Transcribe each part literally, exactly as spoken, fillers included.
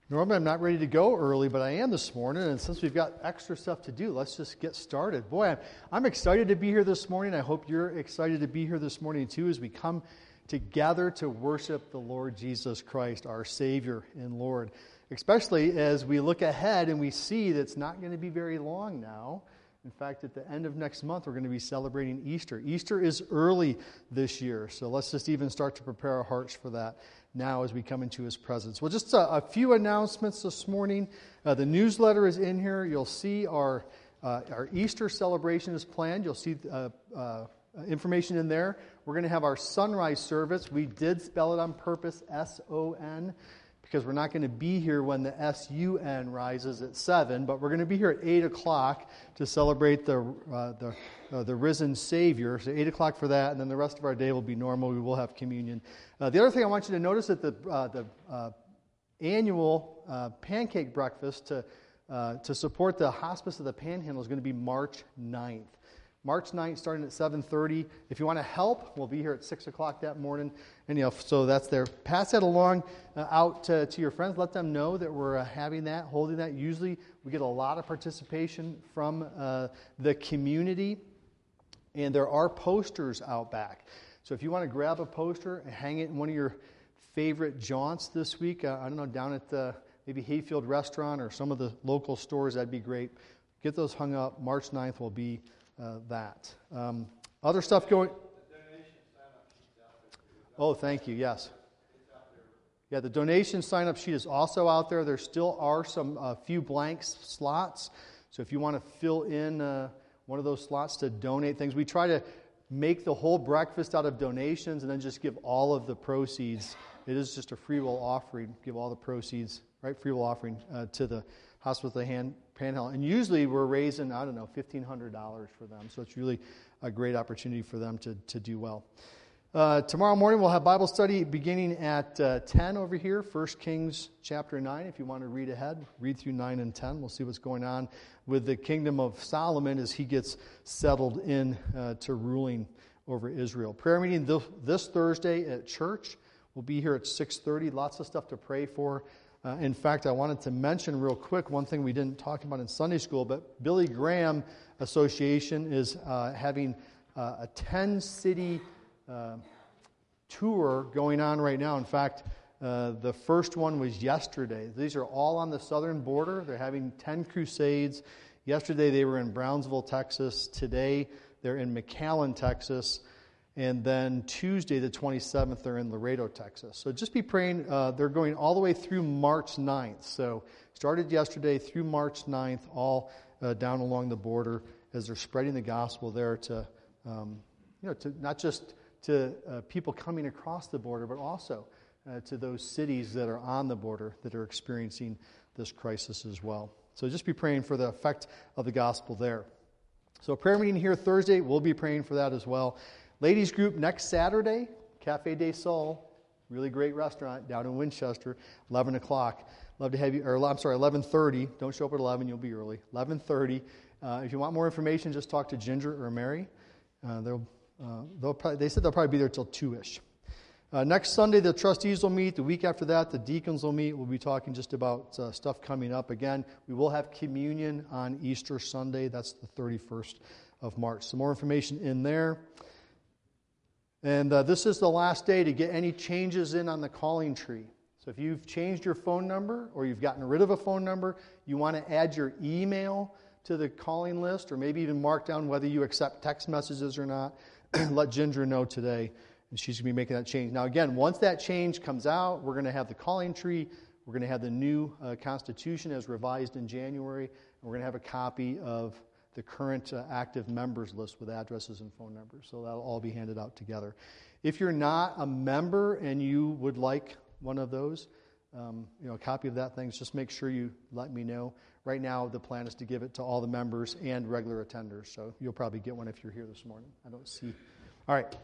Normally I'm not ready to go early, but I am this morning, and since we've got extra stuff to do, let's just get started. Boy, I'm, I'm excited to be here this morning. I hope you're excited to be here this morning too as we come together to worship the Lord Jesus Christ, our Savior and Lord, especially as we look ahead and we see that it's not going to be very long now. In fact, at the end of next month, we're going to be celebrating Easter. Easter is early this year, so let's just even start to prepare our hearts for that now as we come into His presence. Well, just a, a few announcements this morning. Uh, the newsletter is in here. You'll see our uh, our Easter celebration is planned. You'll see uh, uh, information in there. We're going to have our sunrise service. We did spell it on purpose, S O N, because we're not going to be here when the S U N rises at seven, but we're going to be here at eight o'clock to celebrate the uh, the uh, the risen Savior. So eight o'clock for that, and then the rest of our day will be normal. We will have communion. Uh, the other thing I want you to notice that the uh, the uh, annual uh, pancake breakfast to uh, to support the Hospice of the Panhandle is going to be March ninth. March ninth, starting at seven thirty. If you want to help, we'll be here at six o'clock that morning. And, you know, so that's there. Pass that along uh, out to, to your friends. Let them know that we're uh, having that, holding that. Usually we get a lot of participation from uh, the community. And there are posters out back. So if you want to grab a poster and hang it in one of your favorite jaunts this week, uh, I don't know, down at the maybe Hayfield Restaurant or some of the local stores, that'd be great. Get those hung up. March ninth will be Uh, that. Um, other stuff going... Oh, thank you, yes. Yeah, the donation sign-up sheet is also out there. There still are some uh, few blank slots. So if you want to fill in uh, one of those slots to donate things, we try to make the whole breakfast out of donations and then just give all of the proceeds. It is just a free will offering. Give all the proceeds, right, free will offering uh, to the Hospice of the Hand, Panhandle. And usually we're raising, I don't know, fifteen hundred dollars for them. So it's really a great opportunity for them to, to do well. Uh, tomorrow morning we'll have Bible study beginning at uh, ten over here, First Kings chapter nine. If you want to read ahead, read through nine and ten. We'll see what's going on with the kingdom of Solomon as he gets settled in uh, to ruling over Israel. Prayer meeting th- this Thursday at church. We'll be here at six thirty. Lots of stuff to pray for. Uh, in fact, I wanted to mention real quick one thing we didn't talk about in Sunday school, but Billy Graham Association is uh, having uh, a ten-city uh, tour going on right now. In fact, uh, the first one was yesterday. These are all on the southern border. They're having ten crusades. Yesterday they were in Brownsville, Texas. Today they're in McAllen, Texas. And then Tuesday, the twenty-seventh, they're in Laredo, Texas. So just be praying. Uh, they're going all the way through March ninth. So started yesterday through March ninth, all uh, down along the border as they're spreading the gospel there to, um, you know, to not just to uh, people coming across the border, but also uh, to those cities that are on the border that are experiencing this crisis as well. So just be praying for the effect of the gospel there. So prayer meeting here Thursday, we'll be praying for that as well. Ladies group next Saturday, Cafe de Sol, really great restaurant down in Winchester, eleven o'clock. Love to have you, or I'm sorry, eleven thirty. Don't show up at eleven, you'll be early. eleven thirty. Uh, if you want more information, just talk to Ginger or Mary. Uh, they'll, uh, they'll probably, they said they'll probably be there till two-ish. Uh, next Sunday, the trustees will meet. The week after that, the deacons will meet. We'll be talking just about uh, stuff coming up. Again, we will have communion on Easter Sunday. That's the thirty-first of March. Some more information in there. And uh, this is the last day to get any changes in on the calling tree. So if you've changed your phone number or you've gotten rid of a phone number, you want to add your email to the calling list or maybe even mark down whether you accept text messages or not, let Ginger know today. And she's going to be making that change. Now, again, once that change comes out, we're going to have the calling tree. We're going to have the new uh, Constitution as revised in January. And we're going to have a copy of the current uh, active members list with addresses and phone numbers. So that'll all be handed out together. If you're not a member and you would like one of those, um, you know, a copy of that thing, just make sure you let me know. Right now, the plan is to give it to all the members and regular attenders. So you'll probably get one if you're here this morning. I don't see. All right.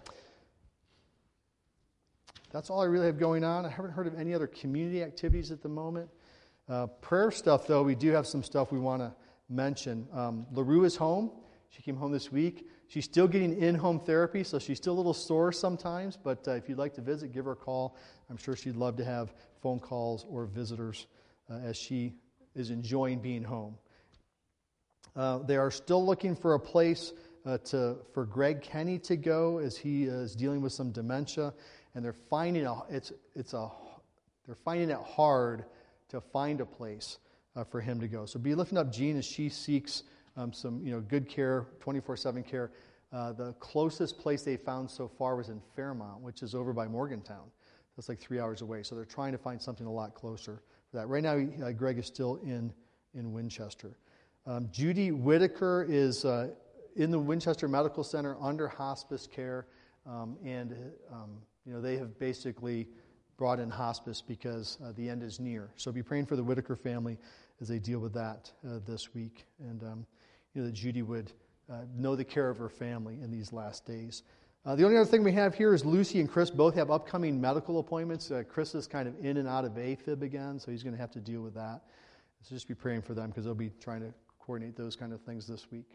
That's all I really have going on. I haven't heard of any other community activities at the moment. Uh, prayer stuff, though, we do have some stuff we want to mention. Um, LaRue is home. She came home this week. She's still getting in-home therapy, so she's still a little sore sometimes, but uh, if you'd like to visit, give her a call. I'm sure she'd love to have phone calls or visitors uh, as she is enjoying being home. Uh, they are still looking for a place uh, to for Greg Kenny to go as he is dealing with some dementia, and they're finding a, it's it's a they're finding it hard to find a place uh, for him to go. So be lifting up Jean as she seeks um, some you know good care, twenty-four seven care. Uh, the closest place they found so far was in Fairmount, which is over by Morgantown. That's like three hours away. So they're trying to find something a lot closer for that. Right now, uh, Greg is still in in Winchester. Um, Judy Whitaker is uh, in the Winchester Medical Center under hospice care, um, and um, you know they have basically brought in hospice because uh, the end is near. So be praying for the Whitaker family as they deal with that uh, this week, and um, you know that Judy would uh, know the care of her family in these last days. Uh, the only other thing we have here is Lucy and Chris both have upcoming medical appointments. Uh, Chris is kind of in and out of AFib again, so he's going to have to deal with that. So just be praying for them because they'll be trying to coordinate those kind of things this week.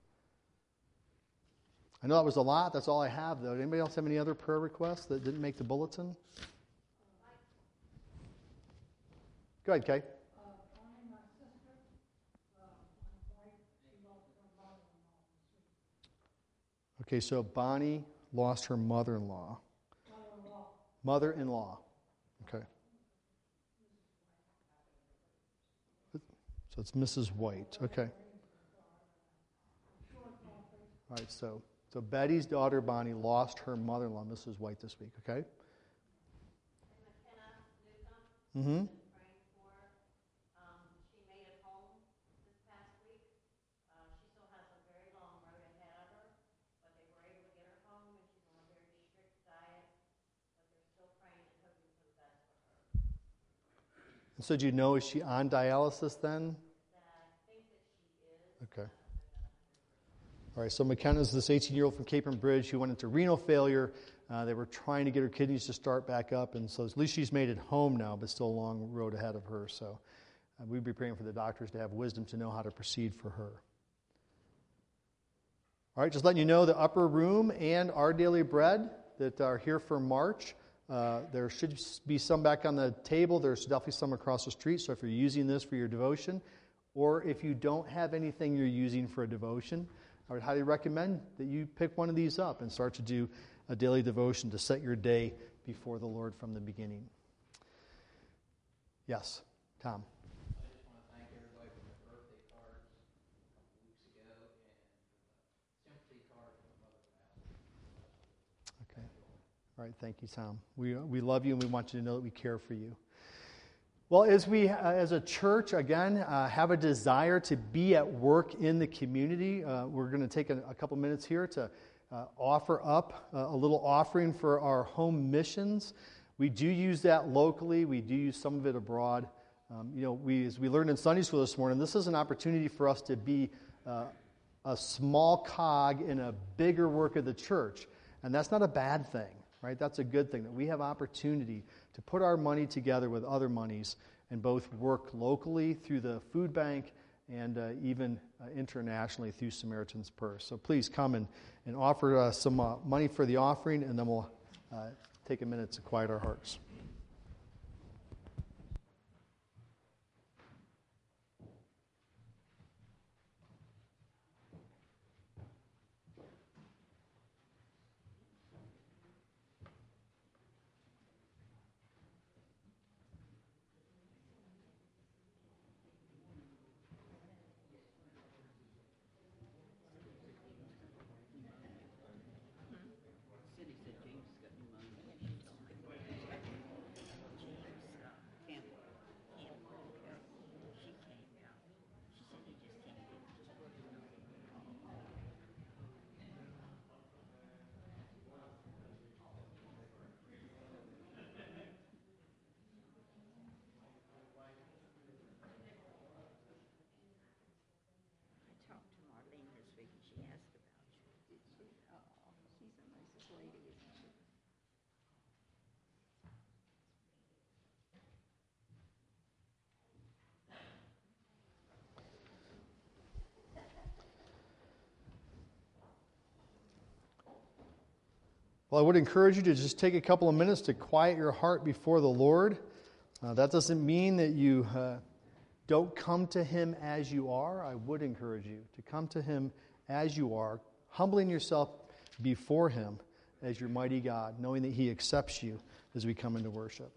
I know that was a lot. That's all I have, though. Anybody else have any other prayer requests that didn't make the bulletin? Go ahead, Kay. Okay, so Bonnie lost her mother-in-law. Mother-in-law. Mother-in-law. Okay. So it's Missus White. Okay. All right, so so Betty's daughter, Bonnie, lost her mother-in-law, Missus White, this week, okay? Mm-hmm. So do you know, is she on dialysis then? I think that she is. Okay. All right, so McKenna's this eighteen-year-old from Capron Bridge who went into renal failure. Uh, they were trying to get her kidneys to start back up, and so at least she's made it home now, but still a long road ahead of her. So uh, we'd be praying for the doctors to have wisdom to know how to proceed for her. All right, just letting you know, the upper room and Our Daily Bread that are here for March, Uh, there should be some back on the table. There's definitely some across the street. So if you're using this for your devotion, or if you don't have anything you're using for a devotion, I would highly recommend that you pick one of these up and start to do a daily devotion to set your day before the Lord from the beginning. Yes, Tom. I just want to thank everybody for their birthday cards a couple weeks ago and the sympathy card for the mother passed. Okay. All right, thank you, Tom. We we love you and we want you to know that we care for you. Well, as we, uh, as a church, again, uh, have a desire to be at work in the community, uh, we're going to take a, a couple minutes here to uh, offer up uh, a little offering for our home missions. We do use that locally. We do use some of it abroad. Um, you know, we as we learned in Sunday school this morning, this is an opportunity for us to be uh, a small cog in a bigger work of the church, and that's not a bad thing. Right? That's a good thing, that we have opportunity to put our money together with other monies and both work locally through the food bank and uh, even uh, internationally through Samaritan's Purse. So please come and, and offer uh, some uh, money for the offering, and then we'll uh, take a minute to quiet our hearts. Well, I would encourage you to just take a couple of minutes to quiet your heart before the Lord. Uh, that doesn't mean that you uh, don't come to Him as you are. I would encourage you to come to Him as you are, humbling yourself before Him as your mighty God, knowing that He accepts you as we come into worship.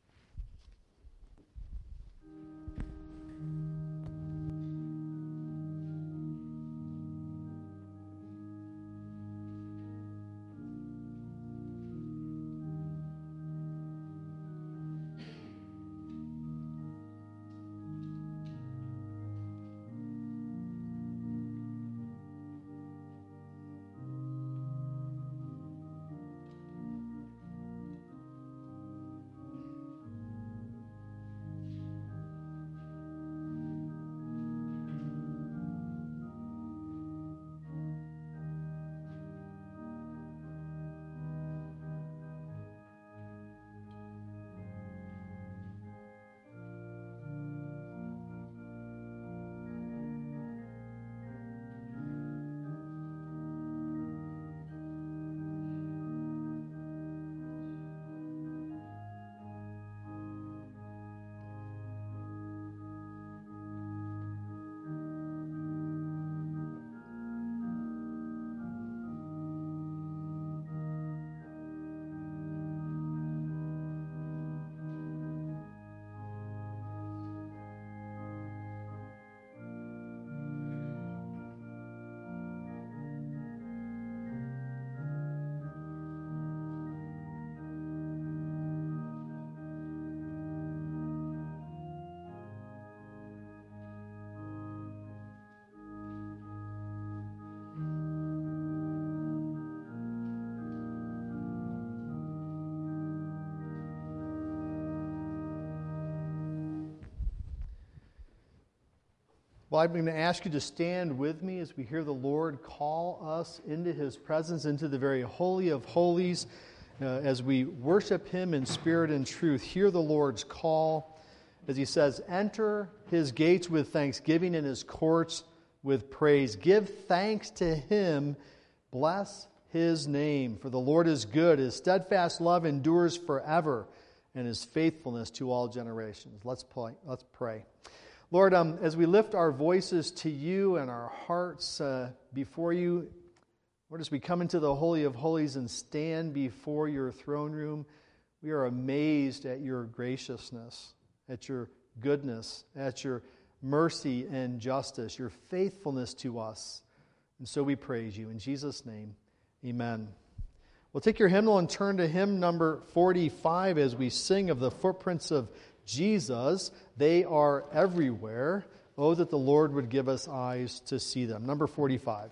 Well, I'm going to ask you to stand with me as we hear the Lord call us into His presence, into the very holy of holies, uh, as we worship Him in spirit and truth. Hear the Lord's call as He says, "Enter His gates with thanksgiving and His courts with praise. Give thanks to Him. Bless His name. For the Lord is good. His steadfast love endures forever, and His faithfulness to all generations." Let's pray. Let's pray. Lord, um, as we lift our voices to You and our hearts uh, before You, Lord, as we come into the Holy of Holies and stand before Your throne room, we are amazed at Your graciousness, at Your goodness, at Your mercy and justice, Your faithfulness to us. And so we praise You. In Jesus' name, amen. Well, take your hymnal and turn to hymn number forty-five as we sing of the footprints of Jesus. They are everywhere. Oh, that the Lord would give us eyes to see them. Number forty-five.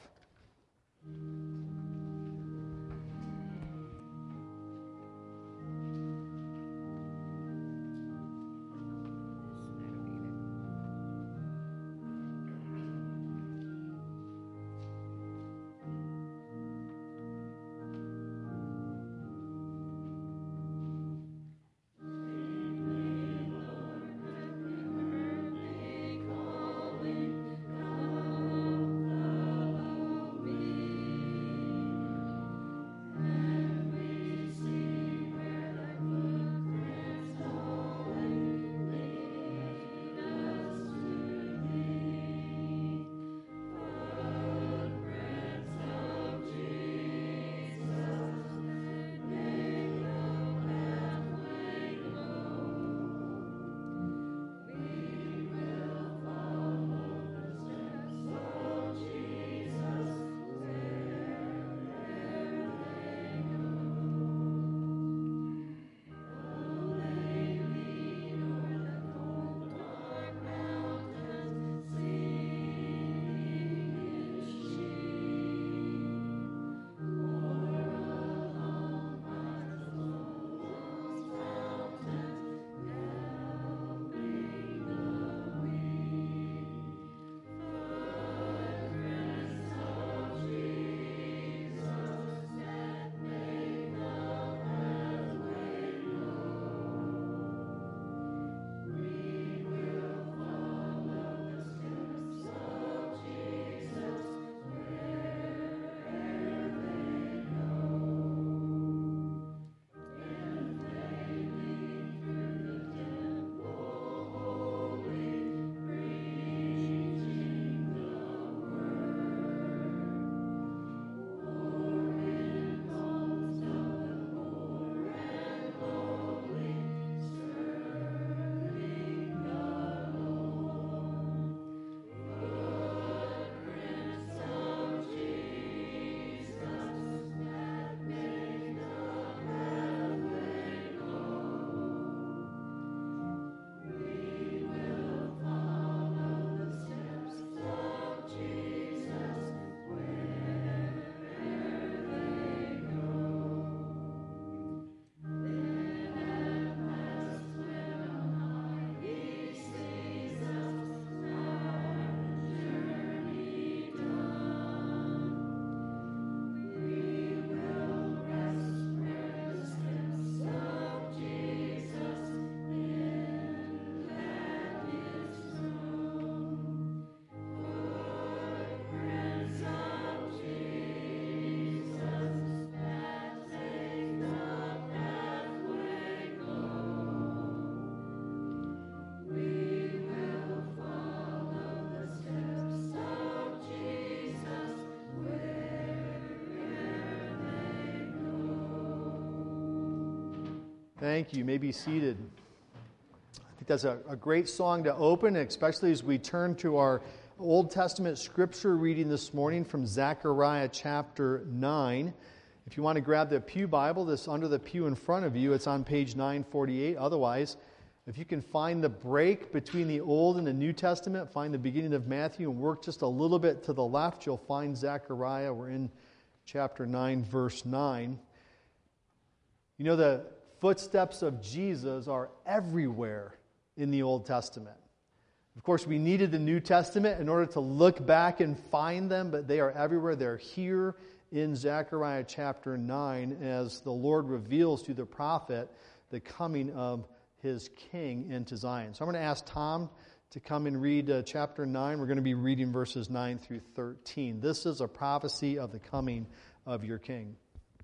Thank you. You may be seated. I think that's a, a great song to open, especially as we turn to our Old Testament scripture reading this morning from Zechariah chapter nine. If you want to grab the Pew Bible that's under the pew in front of you, it's on page nine forty-eight. Otherwise, if you can find the break between the Old and the New Testament, find the beginning of Matthew and work just a little bit to the left, you'll find Zechariah. We're in chapter nine, verse nine. You know, the footsteps of Jesus are everywhere in the Old Testament. Of course, we needed the New Testament in order to look back and find them, but they are everywhere. They're here in Zechariah chapter nine as the Lord reveals through the prophet the coming of his king into Zion. So I'm going to ask Tom to come and read uh, chapter nine. We're going to be reading verses nine through thirteen. This is a prophecy of the coming of your king.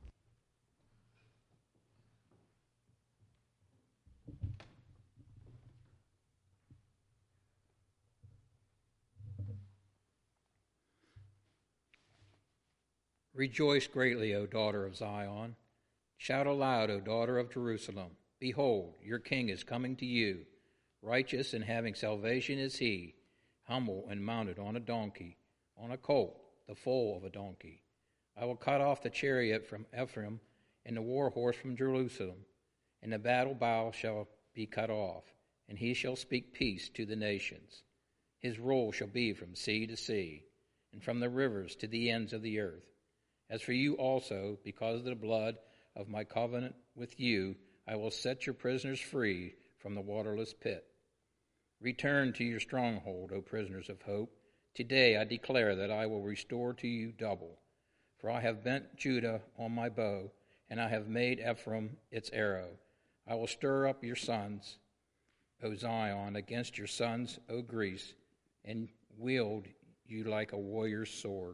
Rejoice greatly, O daughter of Zion. Shout aloud, O daughter of Jerusalem. Behold, your king is coming to you. Righteous and having salvation is he, humble and mounted on a donkey, on a colt, the foal of a donkey. I will cut off the chariot from Ephraim and the war horse from Jerusalem, and the battle bow shall be cut off, and he shall speak peace to the nations. His roll shall be from sea to sea, and from the rivers to the ends of the earth. As for you also, because of the blood of my covenant with you, I will set your prisoners free from the waterless pit. Return to your stronghold, O prisoners of hope. Today I declare that I will restore to you double. For I have bent Judah on my bow, and I have made Ephraim its arrow. I will stir up your sons, O Zion, against your sons, O Greece, and wield you like a warrior's sword.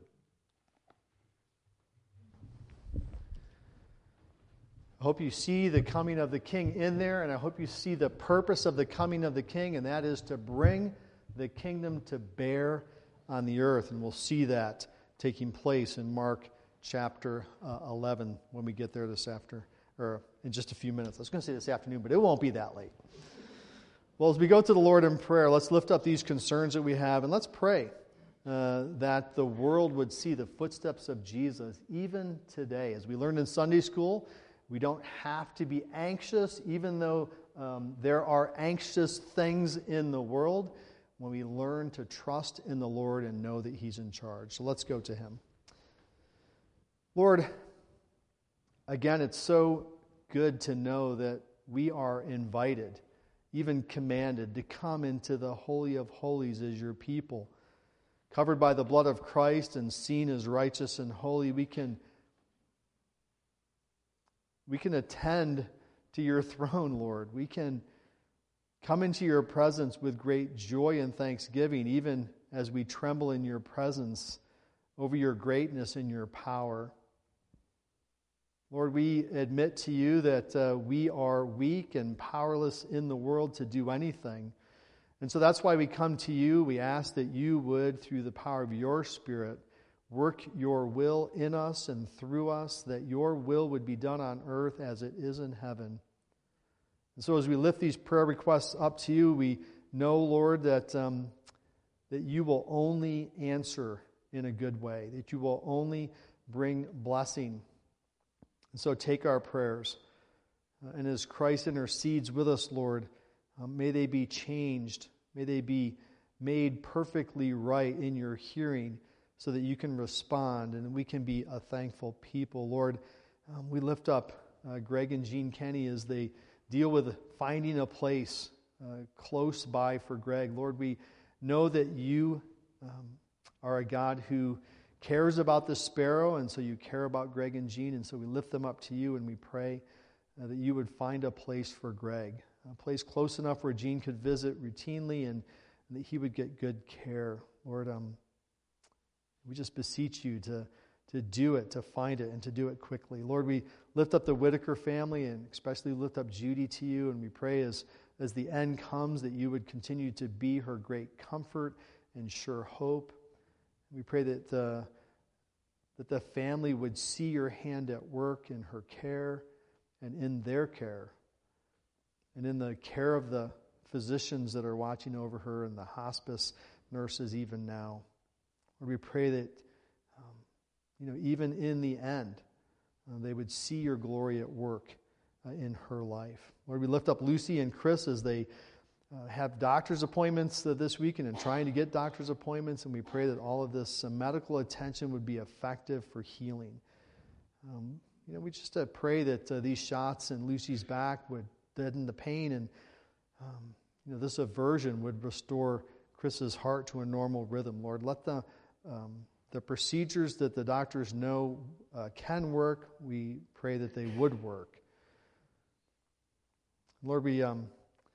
I hope you see the coming of the king in there, and I hope you see the purpose of the coming of the king, and that is to bring the kingdom to bear on the earth. And we'll see that taking place in Mark chapter uh, eleven when we get there this after, or in just a few minutes. I was going to say this afternoon, but it won't be that late. Well, as we go to the Lord in prayer, let's lift up these concerns that we have, and let's pray uh, that the world would see the footsteps of Jesus even today. As we learned in Sunday school, we don't have to be anxious, even though um, there are anxious things in the world, when we learn to trust in the Lord and know that He's in charge. So let's go to Him. Lord, again, it's so good to know that we are invited, even commanded, to come into the Holy of Holies as your people. Covered by the blood of Christ and seen as righteous and holy, we can We can attend to your throne, Lord. We can come into your presence with great joy and thanksgiving, even as we tremble in your presence over your greatness and your power. Lord, we admit to you that uh, we are weak and powerless in the world to do anything. And so that's why we come to you. We ask that you would, through the power of your Spirit, work your will in us and through us, that your will would be done on earth as it is in heaven. And so as we lift these prayer requests up to you, we know, Lord, that, um, that you will only answer in a good way, that you will only bring blessing. And so take our prayers. Uh, and as Christ intercedes with us, Lord, um, may they be changed. May they be made perfectly right in your hearing, so that you can respond and we can be a thankful people. Lord, um, we lift up uh, Greg and Jean Kenny as they deal with finding a place uh, close by for Greg. Lord, we know that you um, are a God who cares about the sparrow, and so you care about Greg and Jean, and so we lift them up to you and we pray uh, that you would find a place for Greg, a place close enough where Jean could visit routinely and, and that he would get good care. Lord, um, we just beseech you to, to do it, to find it, and to do it quickly. Lord, we lift up the Whitaker family and especially lift up Judy to you, and we pray as, as the end comes that you would continue to be her great comfort and sure hope. We pray that the, that the family would see your hand at work in her care and in their care. and in the care of the physicians that are watching over her and the hospice nurses even now. Lord, we pray that, um, you know, even in the end, uh, they would see your glory at work uh, in her life. Lord, we lift up Lucy and Chris as they uh, have doctor's appointments uh, this weekend and trying to get doctor's appointments, and we pray that all of this uh, medical attention would be effective for healing. Um, you know, we just uh, pray that uh, these shots in Lucy's back would deaden the pain, and um, you know, this aversion would restore Chris's heart to a normal rhythm. Lord, let the um, the procedures that the doctors know uh, can work, we pray that they would work. Lord, we um,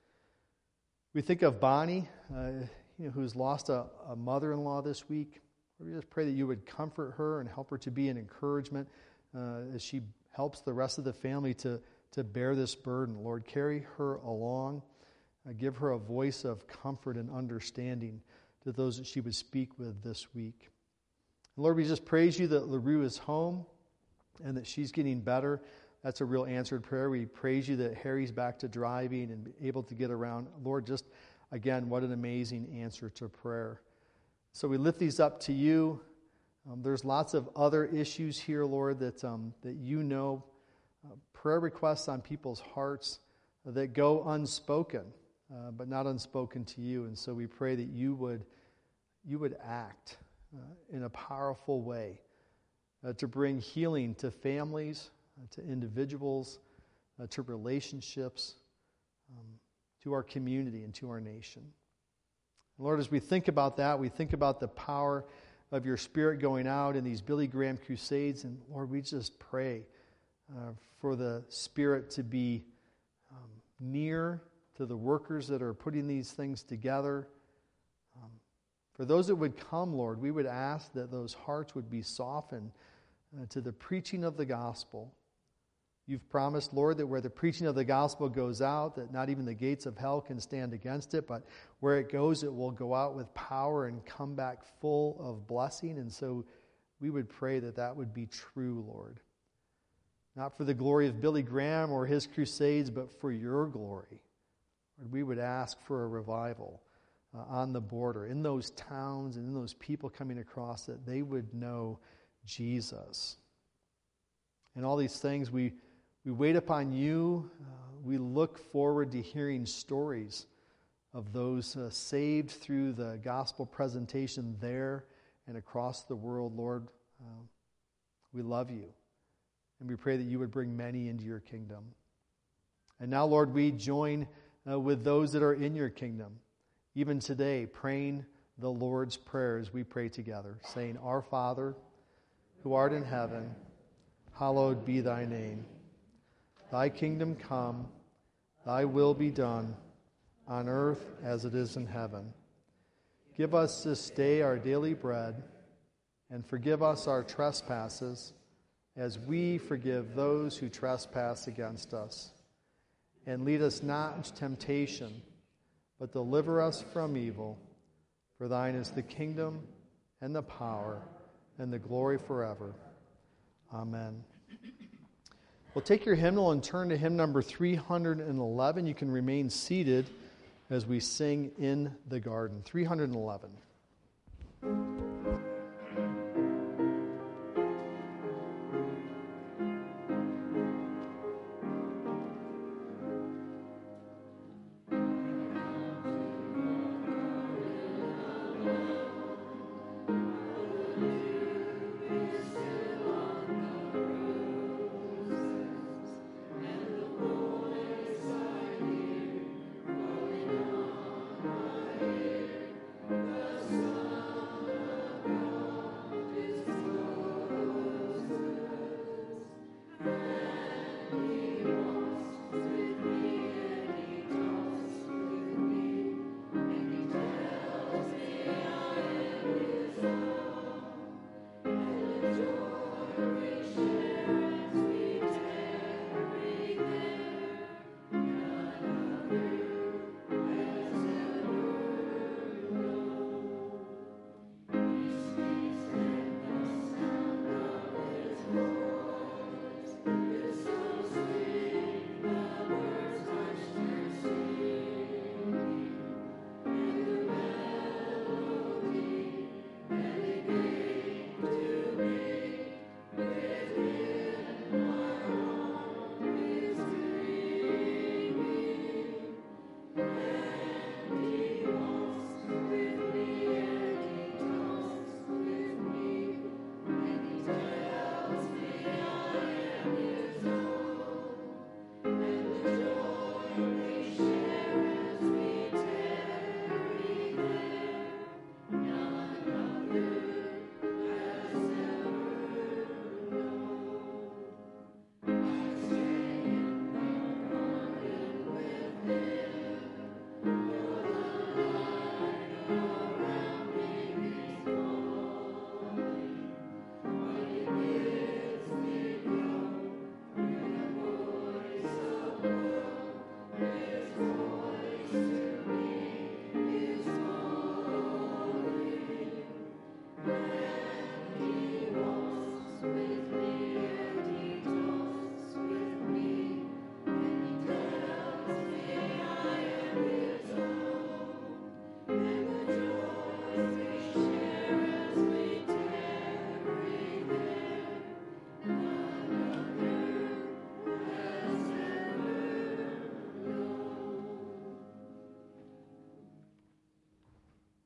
we think of Bonnie, uh, you know, who's lost a, a mother-in-law this week. Lord, we just pray that you would comfort her and help her to be an encouragement uh, as she helps the rest of the family to to bear this burden. Lord, carry her along. Uh, give her a voice of comfort and understanding to those that she would speak with this week. And Lord, we just praise you that LaRue is home and that she's getting better. That's a real answered prayer. We praise you that Harry's back to driving and able to get around. Lord, just again, what an amazing answer to prayer. So we lift these up to you. Um, there's lots of other issues here, Lord, that um, that you know, uh, prayer requests on people's hearts that go unspoken. Uh, but not unspoken to you. And so we pray that you would you would act uh, in a powerful way uh, to bring healing to families, uh, to individuals, uh, to relationships, um, to our community and to our nation. Lord, as we think about that, we think about the power of your Spirit going out in these Billy Graham crusades. And Lord, we just pray uh, for the Spirit to be um, near to the workers that are putting these things together. Um, for those that would come, Lord, we would ask that those hearts would be softened uh, to the preaching of the gospel. You've promised, Lord, that where the preaching of the gospel goes out, that not even the gates of hell can stand against it, but where it goes, it will go out with power and come back full of blessing. And so we would pray that that would be true, Lord. Not for the glory of Billy Graham or his crusades, but for your glory. Lord, we would ask for a revival uh, on the border, in those towns and in those people coming across, that they would know Jesus. And all these things, we, we wait upon you. Uh, we look forward to hearing stories of those uh, saved through the gospel presentation there and across the world. Lord, uh, we love you. And we pray that you would bring many into your kingdom. And now, Lord, we join Uh, with those that are in your kingdom, even today, praying the Lord's Prayer as we pray together, saying, Our Father, who art in heaven, hallowed be thy name. Thy kingdom come, thy will be done, on earth as it is in heaven. Give us this day our daily bread, and forgive us our trespasses, as we forgive those who trespass against us. And lead us not into temptation, but deliver us from evil. For thine is the kingdom, and the power, and the glory forever. Amen. Well, take your hymnal and turn to hymn number three hundred eleven. You can remain seated as we sing In the Garden. three hundred eleven.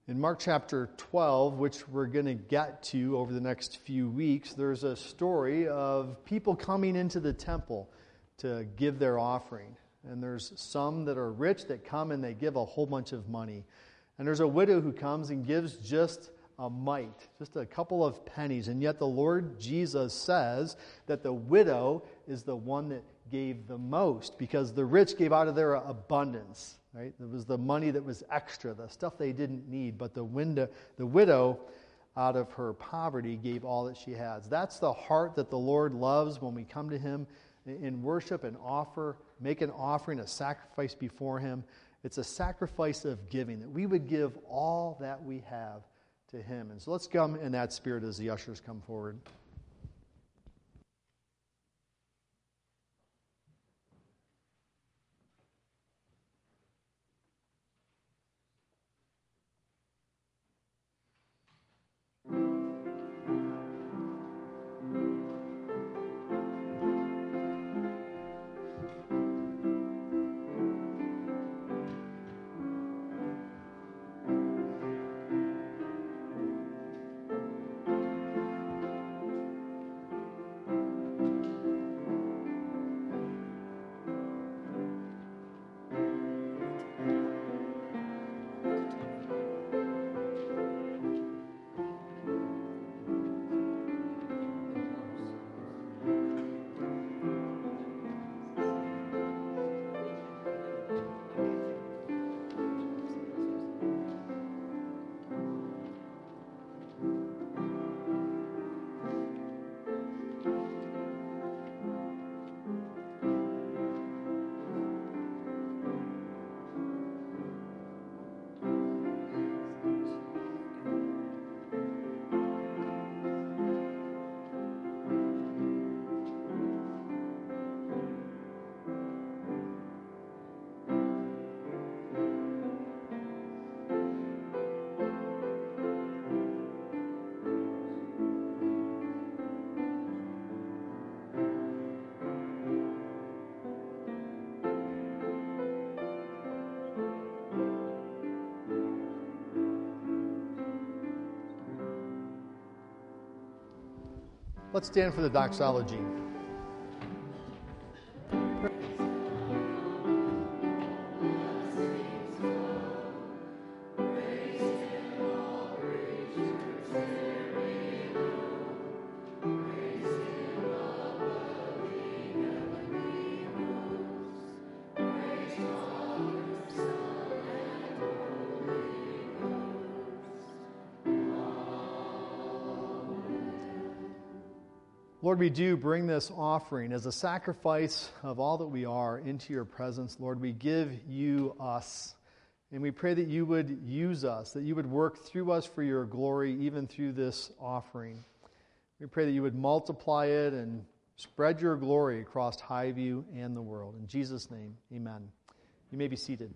In Mark chapter twelve, which we're going to get to over the next few weeks, there's a story of people coming into the temple to give their offering. And there's some that are rich that come and they give a whole bunch of money. And there's a widow who comes and gives just a mite, just a couple of pennies. And yet the Lord Jesus says that the widow is the one that gave the most, because the rich gave out of their abundance. Right? It was the money that was extra, the stuff they didn't need. But the, window, the widow, out of her poverty, gave all that she has. That's the heart that the Lord loves when we come to Him in worship and offer, make an offering, a sacrifice before Him. It's a sacrifice of giving, that we would give all that we have to Him. And so let's come in that spirit as the ushers come forward. Let's stand for the doxology. Lord, we do bring this offering as a sacrifice of all that we are into your presence. Lord, we give you us, and we pray that you would use us, that you would work through us for your glory, even through this offering. We pray that you would multiply it and spread your glory across Highview and the world. In Jesus' name, amen. You may be seated.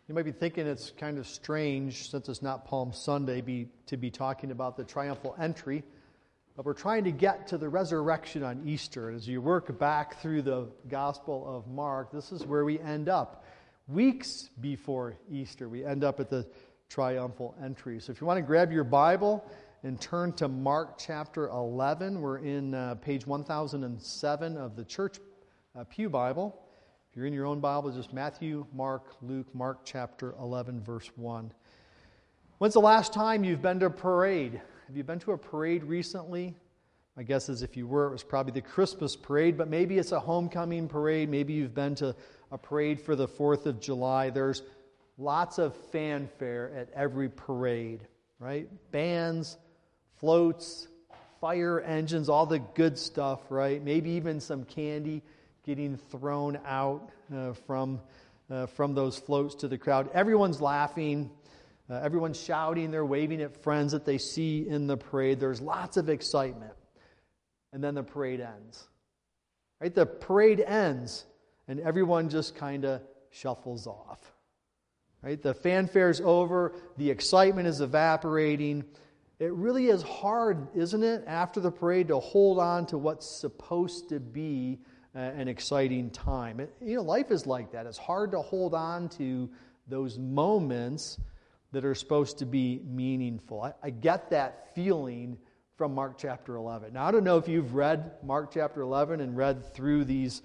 You might be thinking it's kind of strange, since it's not Palm Sunday, be, to be talking about the triumphal entry, but we're trying to get to the resurrection on Easter. As you work back through the Gospel of Mark, this is where we end up. Weeks before Easter, we end up at the triumphal entry. So if you want to grab your Bible and turn to Mark chapter eleven, we're in uh, page one thousand seven of the Church uh, Pew Bible. If you're in your own Bible, just Matthew, Mark, Luke, Mark chapter eleven, verse one. When's the last time you've been to a parade? Have you been to a parade recently? My guess is if you were, it was probably the Christmas parade, but maybe it's a homecoming parade. Maybe you've been to a parade for the fourth of July. There's lots of fanfare at every parade, right? Bands, floats, fire engines, all the good stuff, right? Maybe even some candy getting thrown out uh, from uh, from those floats to the crowd. Everyone's laughing. Uh, everyone's shouting. They're waving at friends that they see in the parade. There's lots of excitement. And then the parade ends. Right? The parade ends, and everyone just kind of shuffles off. Right? The fanfare's over. The excitement is evaporating. It really is hard, isn't it, after the parade to hold on to what's supposed to be an exciting time. It, you know, life is like that. It's hard to hold on to those moments that are supposed to be meaningful. I, I get that feeling from Mark chapter eleven. Now, I don't know if you've read Mark chapter eleven and read through these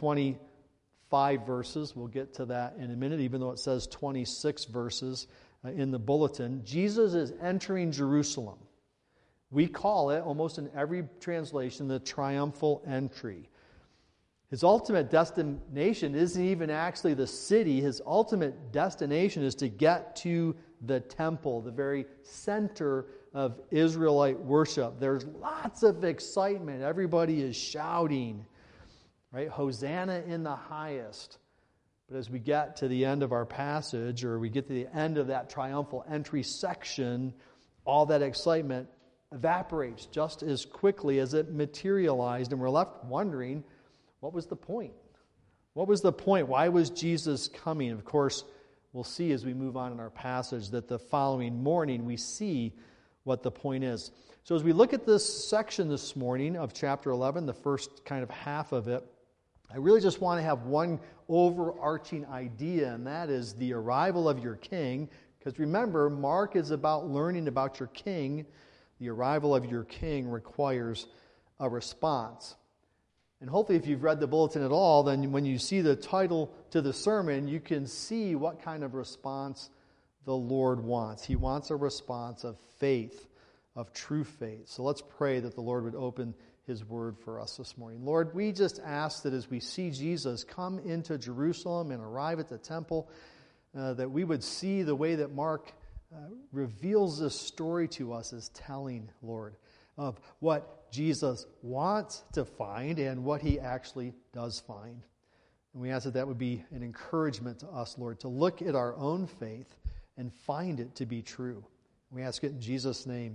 twenty-five verses. We'll get to that in a minute, even though it says twenty-six verses uh, in the bulletin. Jesus is entering Jerusalem. We call it, almost in every translation, the triumphal entry. His ultimate destination isn't even actually the city. His ultimate destination is to get to the temple, the very center of Israelite worship. There's lots of excitement. Everybody is shouting, right? Hosanna in the highest. But as we get to the end of our passage, or we get to the end of that triumphal entry section, all that excitement evaporates just as quickly as it materialized, and we're left wondering, what was the point? What was the point? Why was Jesus coming? Of course, we'll see as we move on in our passage that the following morning we see what the point is. So as we look at this section this morning of chapter eleven, the first kind of half of it, I really just want to have one overarching idea, and that is the arrival of your king. Because remember, Mark is about learning about your king. The arrival of your king requires a response. And hopefully if you've read the bulletin at all, then when you see the title to the sermon, you can see what kind of response the Lord wants. He wants a response of faith, of true faith. So let's pray that the Lord would open His word for us this morning. Lord, we just ask that as we see Jesus come into Jerusalem and arrive at the temple, uh, that we would see the way that Mark uh, reveals this story to us as telling, Lord, of what Jesus wants to find and what He actually does find. And we ask that that would be an encouragement to us, Lord, to look at our own faith and find it to be true. We ask it in Jesus' name.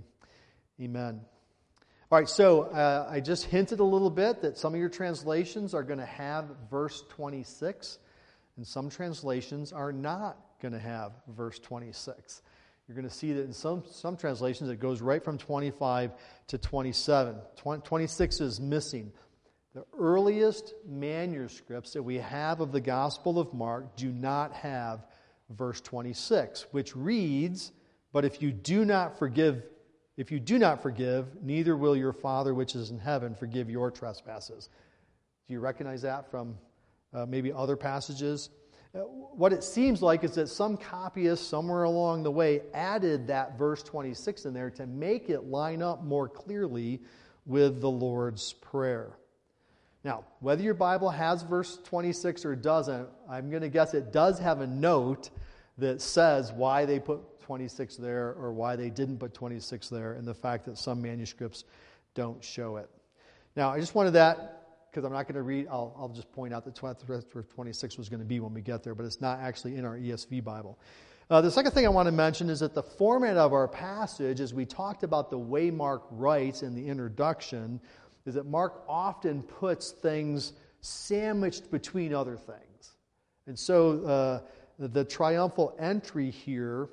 Amen. All right, so uh, I just hinted a little bit that some of your translations are going to have verse twenty-six, and some translations are not going to have verse twenty-six. You're going to see that in some, some translations it goes right from twenty-five to twenty-seven. twenty-six is missing. The earliest manuscripts that we have of the Gospel of Mark do not have verse twenty-six, which reads, "But if you do not forgive, if you do not forgive, neither will your Father which is in heaven forgive your trespasses." Do you recognize that from uh, maybe other passages? What it seems like is that some copyist somewhere along the way added that verse twenty-six in there to make it line up more clearly with the Lord's Prayer. Now, whether your Bible has verse twenty-six or doesn't, I'm going to guess it does have a note that says why they put twenty-six there or why they didn't put twenty-six there, and the fact that some manuscripts don't show it. Now, I just wanted that, because I'm not going to read, I'll, I'll just point out that twenty-six was going to be when we get there, but it's not actually in our E S V Bible. Uh, the second thing I want to mention is that the format of our passage, as we talked about the way Mark writes in the introduction, is that Mark often puts things sandwiched between other things. And so uh, the triumphal entry here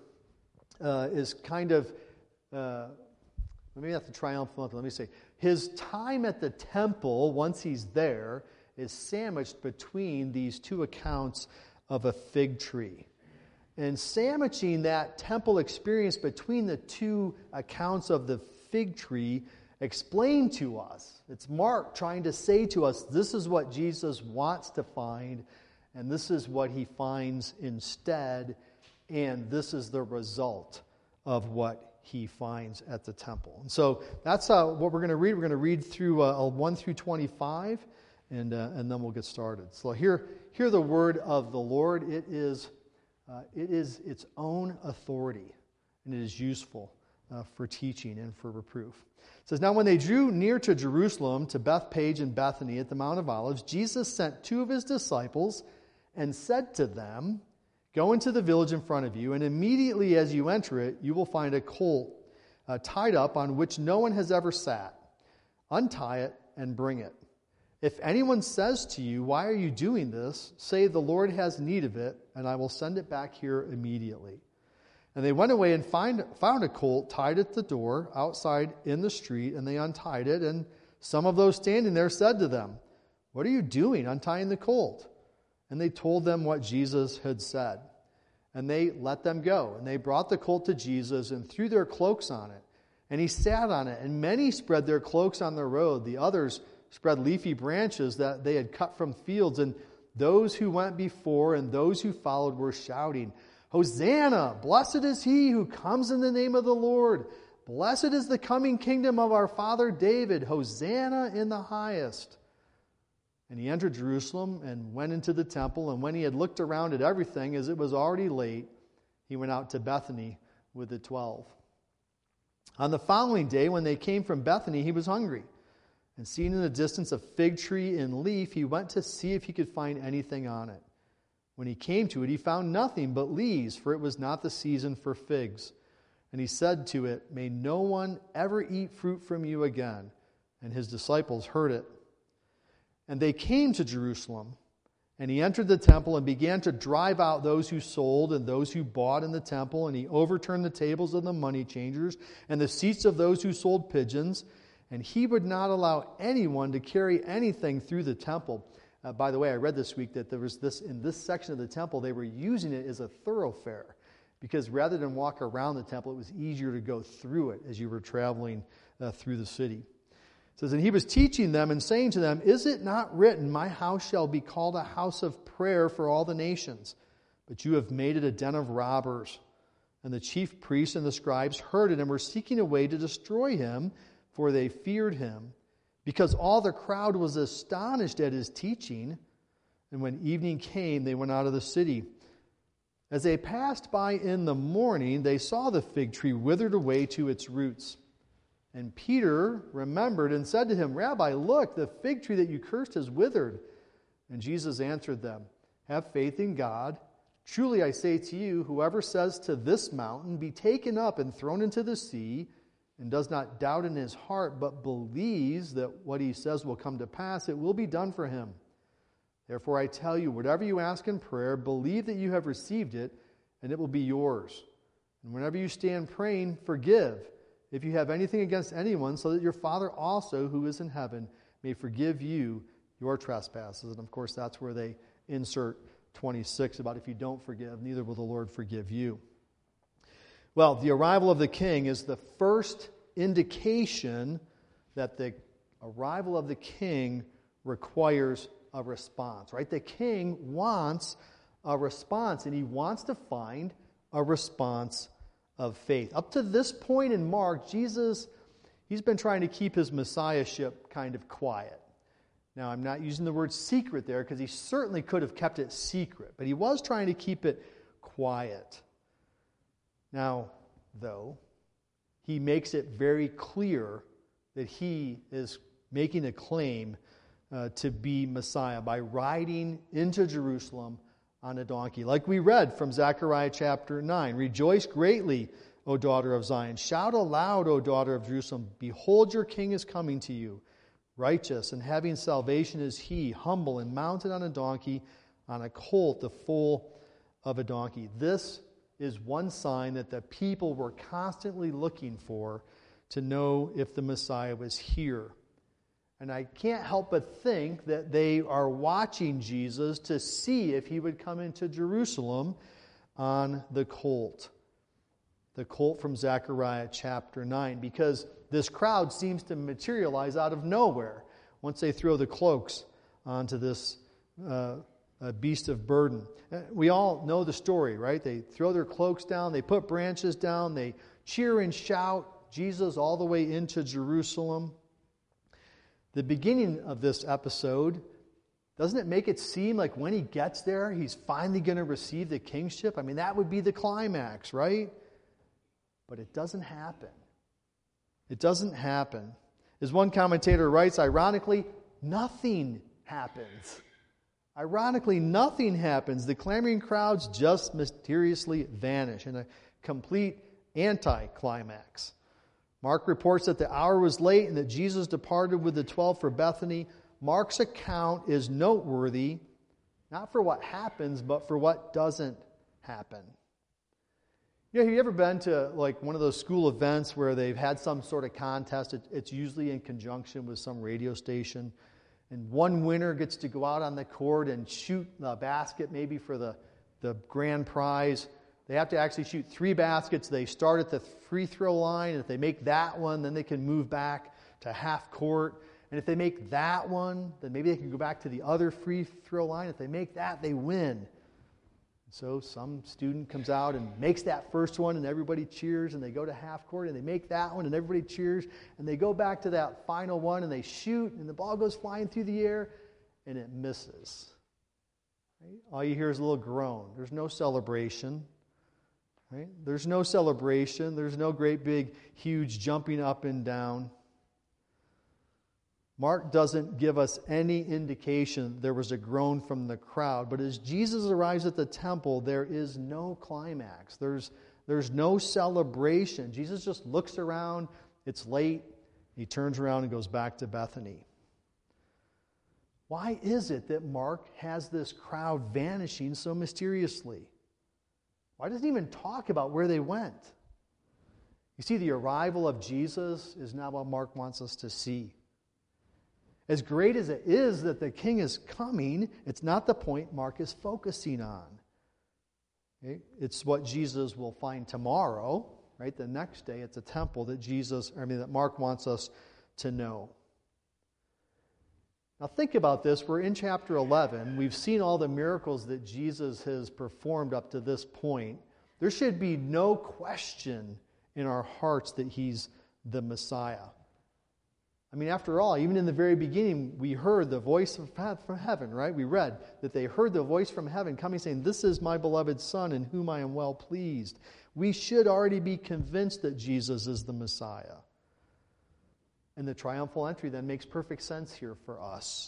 uh, is kind of, uh, maybe not the triumphal entry, let me say, his time at the temple, once he's there, is sandwiched between these two accounts of a fig tree. And sandwiching that temple experience between the two accounts of the fig tree explained to us. It's Mark trying to say to us, this is what Jesus wants to find, and this is what he finds instead, and this is the result of what he finds at the temple. And so that's uh, what we're going to read. We're going to read through uh, one through twenty-five, and uh, and then we'll get started. So hear, hear the word of the Lord. It is, uh, it is its own authority, and it is useful uh, for teaching and for reproof. It says, now when they drew near to Jerusalem, to Bethpage and Bethany at the Mount of Olives, Jesus sent two of his disciples and said to them, go into the village in front of you, and immediately as you enter it, you will find a colt uh, tied up on which no one has ever sat. Untie it and bring it. If anyone says to you, why are you doing this? Say, the Lord has need of it, and I will send it back here immediately. And they went away and find, found a colt tied at the door outside in the street, and they untied it. And some of those standing there said to them, what are you doing untying the colt? And they told them what Jesus had said. And they let them go. And they brought the colt to Jesus and threw their cloaks on it. And he sat on it. And many spread their cloaks on the road. The others spread leafy branches that they had cut from fields. And those who went before and those who followed were shouting, Hosanna! Blessed is he who comes in the name of the Lord. Blessed is the coming kingdom of our father David. Hosanna in the highest. And he entered Jerusalem and went into the temple. And when he had looked around at everything, as it was already late, he went out to Bethany with the twelve. On the following day, when they came from Bethany, he was hungry. And seeing in the distance a fig tree in leaf, he went to see if he could find anything on it. When he came to it, he found nothing but leaves, for it was not the season for figs. And he said to it, may no one ever eat fruit from you again. And his disciples heard it. And they came to Jerusalem, and he entered the temple and began to drive out those who sold and those who bought in the temple, and he overturned the tables of the money changers and the seats of those who sold pigeons, and he would not allow anyone to carry anything through the temple. Uh, by the way, I read this week that there was this in this section of the temple, they were using it as a thoroughfare, because rather than walk around the temple, it was easier to go through it as you were traveling uh, through the city. It says, and he was teaching them and saying to them, is it not written, my house shall be called a house of prayer for all the nations? But you have made it a den of robbers. And the chief priests and the scribes heard it and were seeking a way to destroy him, for they feared him, because all the crowd was astonished at his teaching. And when evening came, they went out of the city. As they passed by in the morning, they saw the fig tree withered away to its roots. And Peter remembered and said to him, Rabbi, look, the fig tree that you cursed has withered. And Jesus answered them, have faith in God. Truly I say to you, whoever says to this mountain, be taken up and thrown into the sea, and does not doubt in his heart, but believes that what he says will come to pass, it will be done for him. Therefore I tell you, whatever you ask in prayer, believe that you have received it, and it will be yours. And whenever you stand praying, forgive if you have anything against anyone, so that your Father also, who is in heaven, may forgive you your trespasses. And of course, that's where they insert twenty-six, about if you don't forgive, neither will the Lord forgive you. Well, the arrival of the king is the first indication that the arrival of the king requires a response, right? The king wants a response, and he wants to find a response of faith. Up to this point in Mark, Jesus, he's been trying to keep his messiahship kind of quiet. Now, I'm not using the word secret there, because he certainly could have kept it secret, but he was trying to keep it quiet. Now, though, he makes it very clear that he is making a claim uh, to be Messiah by riding into Jerusalem on a donkey. Like we read from Zechariah chapter nine, rejoice greatly, O daughter of Zion. Shout aloud, O daughter of Jerusalem. Behold, your king is coming to you. Righteous and having salvation is he, humble and mounted on a donkey, on a colt, the foal of a donkey. This is one sign that the people were constantly looking for to know if the Messiah was here. And I can't help but think that they are watching Jesus to see if he would come into Jerusalem on the colt. The colt from Zechariah chapter nine, because this crowd seems to materialize out of nowhere once they throw the cloaks onto this uh, beast of burden. We all know the story, right? They throw their cloaks down, they put branches down, they cheer and shout Jesus all the way into Jerusalem. The beginning of this episode, doesn't it make it seem like when he gets there, he's finally going to receive the kingship? I mean, that would be the climax, right? But it doesn't happen. It doesn't happen. As one commentator writes, ironically, nothing happens. Ironically, nothing happens. The clamoring crowds just mysteriously vanish in a complete anticlimax. Mark reports that the hour was late and that Jesus departed with the twelve for Bethany. Mark's account is noteworthy, not for what happens, but for what doesn't happen. You know, have you ever been to like one of those school events where they've had some sort of contest? It, it's usually in conjunction with some radio station. And one winner gets to go out on the court and shoot a basket maybe for the, the grand prize. They have to actually shoot three baskets. They start at the free throw line. And if they make that one, then they can move back to half court. And if they make that one, then maybe they can go back to the other free throw line. If they make that, they win. So some student comes out and makes that first one and everybody cheers, and they go to half court and they make that one and everybody cheers, and they go back to that final one and they shoot and the ball goes flying through the air and it misses. Right? All you hear is a little groan. There's no celebration. Right? There's no celebration. There's no great big huge jumping up and down. Mark doesn't give us any indication there was a groan from the crowd, but as Jesus arrives at the temple, there is no climax. There's, there's no celebration. Jesus just looks around. It's late. He turns around and goes back to Bethany. Why is it that Mark has this crowd vanishing so mysteriously? Why doesn't he even talk about where they went? You see, the arrival of Jesus is not what Mark wants us to see. As great as it is that the king is coming, it's not the point Mark is focusing on. Okay? It's what Jesus will find tomorrow, right? The next day at the temple that Jesus, I mean, that Mark wants us to know. Now think about this. We're in chapter eleven. We've seen all the miracles that Jesus has performed up to this point. There should be no question in our hearts that he's the Messiah. I mean, after all, even in the very beginning, we heard the voice from heaven, right? We read that they heard the voice from heaven coming saying, "This is my beloved Son in whom I am well pleased." We should already be convinced that Jesus is the Messiah. And the triumphal entry then makes perfect sense here for us.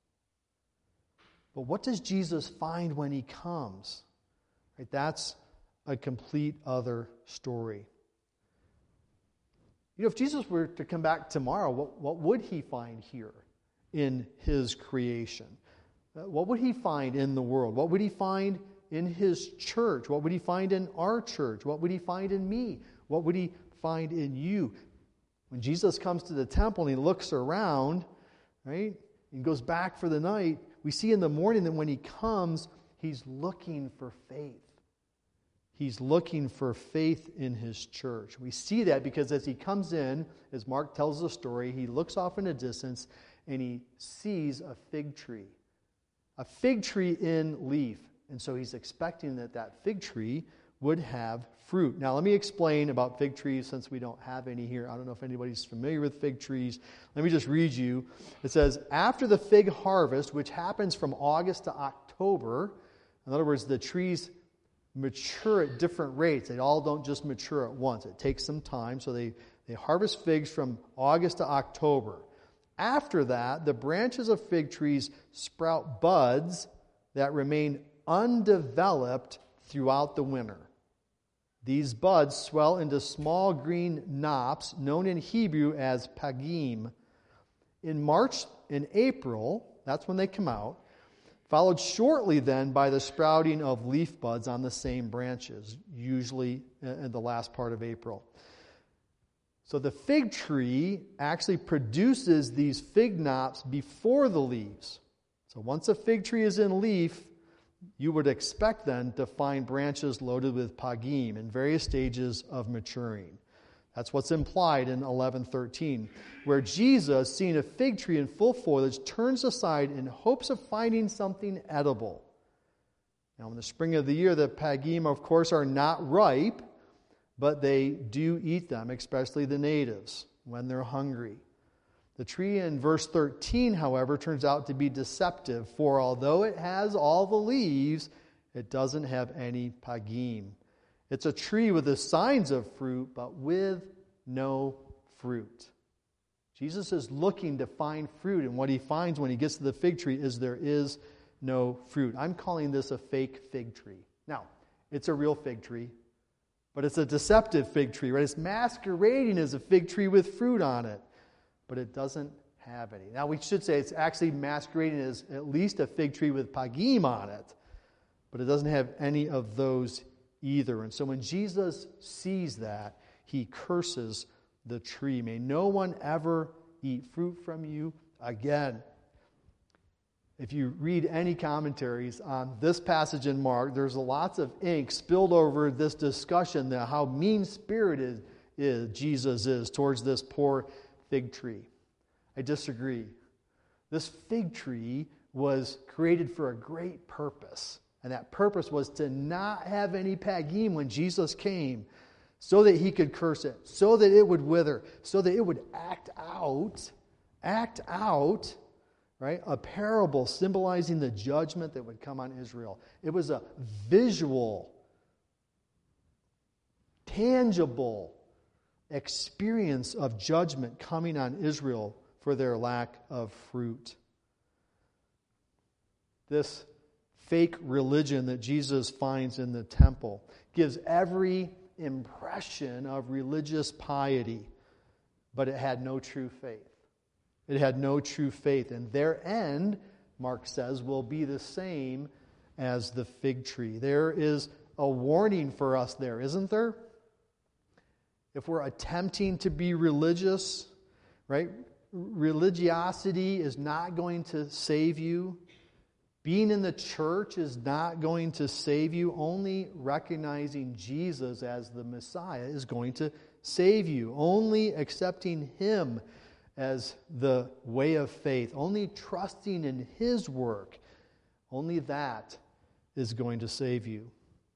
But what does Jesus find when he comes? Right? That's a complete other story. You know, if Jesus were to come back tomorrow, what, what would he find here in his creation? Uh, what would he find in the world? What would he find in his church? What would he find in our church? What would he find in me? What would he find in you? When Jesus comes to the temple and he looks around, right, and goes back for the night, we see in the morning that when he comes, he's looking for faith. He's looking for faith in his church. We see that because as he comes in, as Mark tells the story, he looks off in a distance and he sees a fig tree. A fig tree in leaf. And so he's expecting that that fig tree would have fruit. Now let me explain about fig trees since we don't have any here. I don't know if anybody's familiar with fig trees. Let me just read you. It says, after the fig harvest, which happens from August to October, in other words, the trees mature at different rates. They all don't just mature at once. It takes some time. So they, they harvest figs from August to October. After that, the branches of fig trees sprout buds that remain undeveloped throughout the winter. These buds swell into small green knops, known in Hebrew as pagim. In March and April, that's when they come out, followed shortly then by the sprouting of leaf buds on the same branches, usually in the last part of April. So the fig tree actually produces these fig knops before the leaves. So once a fig tree is in leaf, you would expect then to find branches loaded with pagim in various stages of maturing. That's what's implied in eleven thirteen, where Jesus, seeing a fig tree in full foliage, turns aside in hopes of finding something edible. Now, in the spring of the year, the pagim, of course, are not ripe, but they do eat them, especially the natives, when they're hungry. The tree in verse thirteen, however, turns out to be deceptive, for although it has all the leaves, it doesn't have any pagim. It's a tree with the signs of fruit, but with no fruit. Jesus is looking to find fruit, and what he finds when he gets to the fig tree is there is no fruit. I'm calling this a fake fig tree. Now, it's a real fig tree, but it's a deceptive fig tree, right? It's masquerading as a fig tree with fruit on it, but it doesn't have any. Now, we should say it's actually masquerading as at least a fig tree with pagim on it, but it doesn't have any of those either. And so when Jesus sees that, he curses the tree. May no one ever eat fruit from you again. If you read any commentaries on this passage in Mark, there's lots of ink spilled over this discussion that how mean-spirited is, Jesus is towards this poor fig tree. I disagree. This fig tree was created for a great purpose. And that purpose was to not have any pagim when Jesus came, so that he could curse it, so that it would wither, so that it would act out, act out, right? A parable symbolizing the judgment that would come on Israel. It was a visual, tangible experience of judgment coming on Israel for their lack of fruit. This fake religion that Jesus finds in the temple gives every impression of religious piety, but it had no true faith. It had no true faith, and their end, Mark says, will be the same as the fig tree. There is a warning for us there, isn't there? If we're attempting to be religious, right? Religiosity is not going to save you. Being in the church is not going to save you. Only recognizing Jesus as the Messiah is going to save you. Only accepting Him as the way of faith. Only trusting in His work. Only that is going to save you.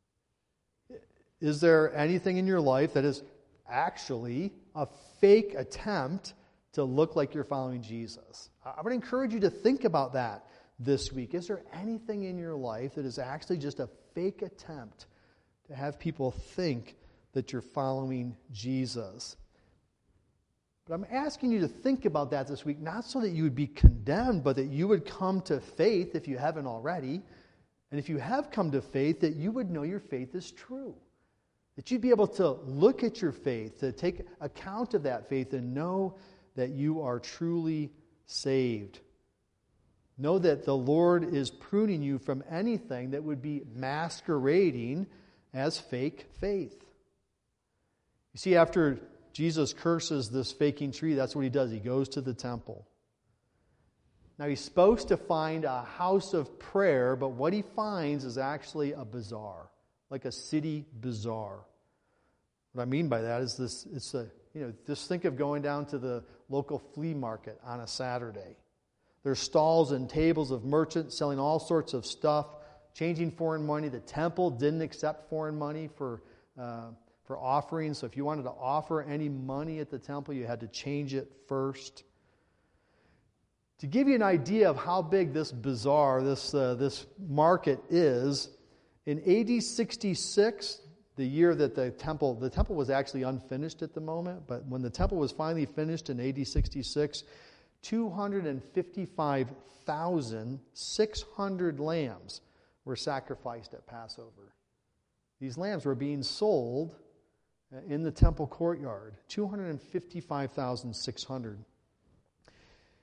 Is there anything in your life that is actually a fake attempt to look like you're following Jesus? I would encourage you to think about that this week. Is there anything in your life that is actually just a fake attempt to have people think that you're following Jesus? But I'm asking you to think about that this week, not so that you would be condemned, but that you would come to faith if you haven't already. And if you have come to faith, that you would know your faith is true. That you'd be able to look at your faith, to take account of that faith and know that you are truly saved. Know that the Lord is pruning you from anything that would be masquerading as fake faith. You see, after Jesus curses this faking tree, that's what he does. He goes to the temple. Now, he's supposed to find a house of prayer, but what he finds is actually a bazaar, like a city bazaar. What I mean by that is this: it's a you know, just think of going down to the local flea market on a Saturday. There's stalls and tables of merchants selling all sorts of stuff, changing foreign money. The temple didn't accept foreign money for uh, for offerings. So if you wanted to offer any money at the temple, you had to change it first. To give you an idea of how big this bazaar, this uh, this market is, in A D sixty-six, the year that the temple, the temple was actually unfinished at the moment, but when the temple was finally finished in A D sixty-six, two hundred fifty-five thousand six hundred lambs were sacrificed at Passover. These lambs were being sold in the temple courtyard, two hundred fifty-five thousand six hundred.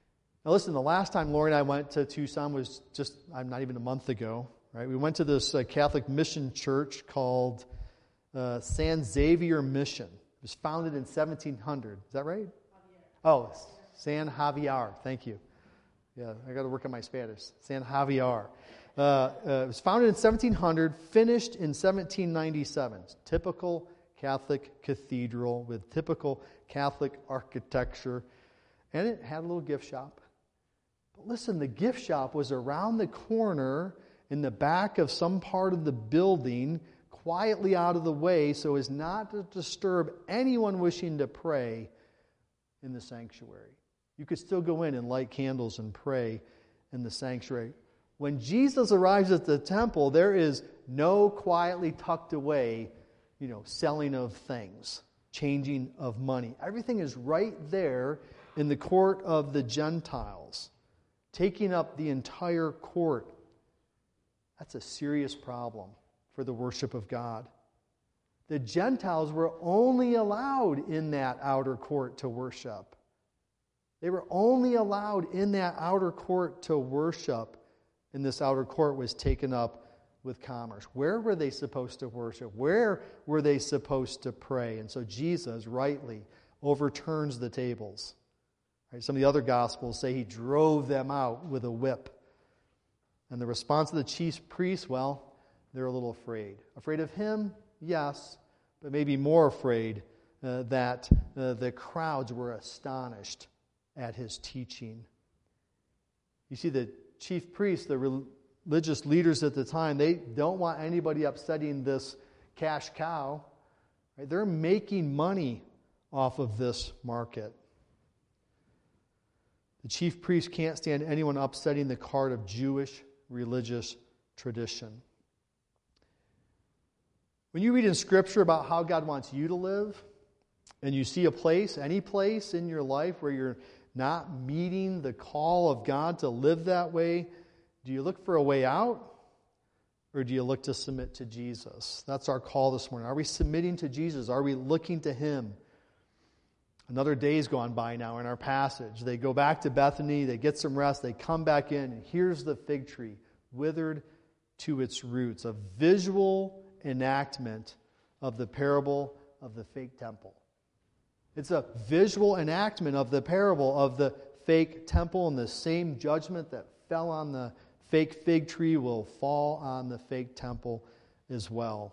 Now listen, the last time Lori and I went to Tucson was just, I'm not even a month ago, right? We went to this uh, Catholic mission church called uh, San Xavier Mission. It was founded in seventeen hundred. Is that right? Oh, San Javier. Thank you. Yeah, I got to work on my Spanish. San Javier. Uh, uh, it was founded in seventeen hundred, finished in seventeen ninety-seven. Typical Catholic cathedral with typical Catholic architecture. And it had a little gift shop. But listen, the gift shop was around the corner in the back of some part of the building, quietly out of the way so as not to disturb anyone wishing to pray in the sanctuary. You could still go in and light candles and pray in the sanctuary. When Jesus arrives at the temple, there is no quietly tucked away, you know, selling of things, changing of money. Everything is right there in the court of the Gentiles, taking up the entire court. That's a serious problem for the worship of God. The Gentiles were only allowed in that outer court to worship. They were only allowed in that outer court to worship, and this outer court was taken up with commerce. Where were they supposed to worship? Where were they supposed to pray? And so Jesus rightly overturns the tables. Right? Some of the other Gospels say he drove them out with a whip. And the response of the chief priests, well, they're a little afraid. Afraid of him? Yes, but maybe more afraid uh, that uh, the crowds were astonished at his teaching. You see, the chief priests, the religious leaders at the time, they don't want anybody upsetting this cash cow. Right? They're making money off of this market. The chief priests can't stand anyone upsetting the cart of Jewish religious tradition. When you read in Scripture about how God wants you to live, and you see a place, any place in your life where you're not meeting the call of God to live that way, do you look for a way out, or do you look to submit to Jesus? That's our call this morning. Are we submitting to Jesus? Are we looking to Him? Another day's gone by now in our passage. They go back to Bethany, they get some rest, they come back in, and here's the fig tree, withered to its roots. A visual enactment of the parable of the fake temple. It's a visual enactment of the parable of the fake temple, and the same judgment that fell on the fake fig tree will fall on the fake temple as well.